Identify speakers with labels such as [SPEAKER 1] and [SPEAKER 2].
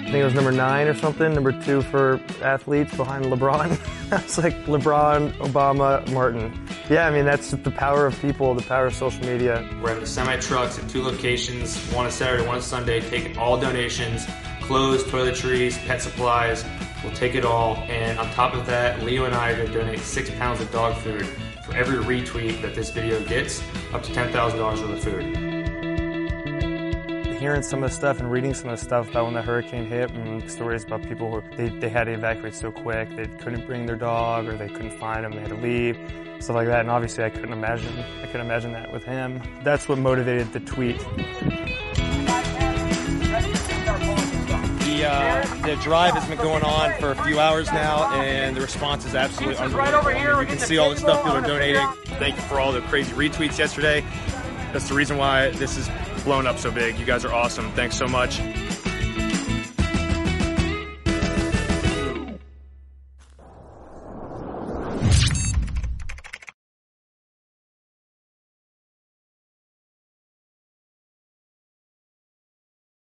[SPEAKER 1] think it was number 9 or something, number 2 for athletes behind LeBron. It's like LeBron, Obama, Martin. Yeah, I mean, that's the power of people, the power of social media.
[SPEAKER 2] We're having semi-trucks at 2 locations, one on Saturday, one on Sunday, taking all donations, clothes, toiletries, pet supplies. We'll take it all. And on top of that, Leo and I are going to donate 6 pounds of dog food for every retweet that this video gets, up to $10,000 worth of food.
[SPEAKER 1] Hearing some of the stuff and reading some of the stuff about when the hurricane hit and stories about people who they had to evacuate so quick, they couldn't bring their dog or they couldn't find him, they had to leave, stuff like that. And obviously I couldn't imagine that with him. That's what motivated the tweet. The drive has been going on for a few hours now, and the response is absolutely unbelievable. You can see all the stuff people are donating. Thank you for all the crazy retweets yesterday. That's the reason why this is blown up so big. You guys are awesome. Thanks so much.